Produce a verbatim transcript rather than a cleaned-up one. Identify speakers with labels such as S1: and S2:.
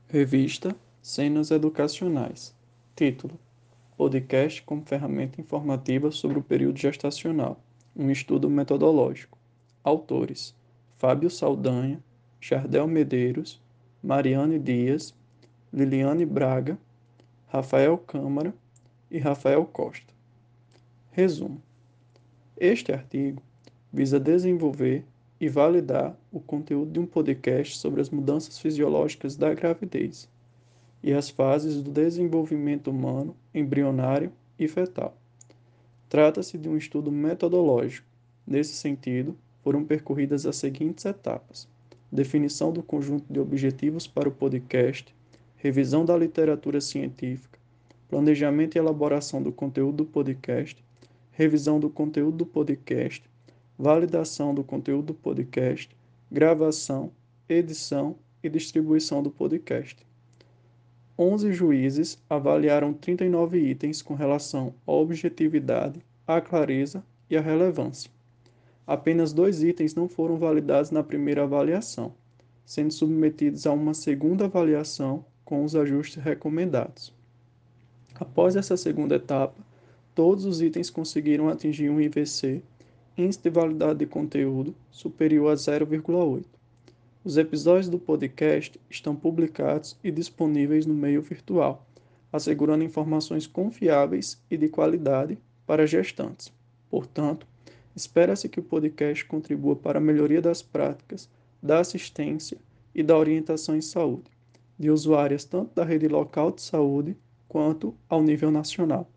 S1: Revista Cenas Educacionais. Título: Podcast como ferramenta informativa sobre o período gestacional. Um estudo metodológico. Autores: Fábio Saldanha, Jardel Medeiros, Mariane Dias, Liliane Braga, Rafael Câmara e Rafael Costa. Resumo: este artigo visa desenvolver e validar o conteúdo de um podcast sobre as mudanças fisiológicas da gravidez e as fases do desenvolvimento humano, embrionário e fetal. Trata-se de um estudo metodológico. Nesse sentido, foram percorridas as seguintes etapas: definição do conjunto de objetivos para o podcast, revisão da literatura científica, planejamento e elaboração do conteúdo do podcast, revisão do conteúdo do podcast, validação do conteúdo do podcast, gravação, edição e distribuição do podcast. onze juízes avaliaram trinta e nove itens com relação à objetividade, à clareza e à relevância. Apenas dois itens não foram validados na primeira avaliação, sendo submetidos a uma segunda avaliação com os ajustes recomendados. Após essa segunda etapa, todos os itens conseguiram atingir um I V C, Índice de Validade de Conteúdo, superior a zero vírgula oito. Os episódios do podcast estão publicados e disponíveis no meio virtual, assegurando informações confiáveis e de qualidade para gestantes. Portanto, espera-se que o podcast contribua para a melhoria das práticas, da assistência e da orientação em saúde, de usuárias tanto da rede local de saúde quanto ao nível nacional.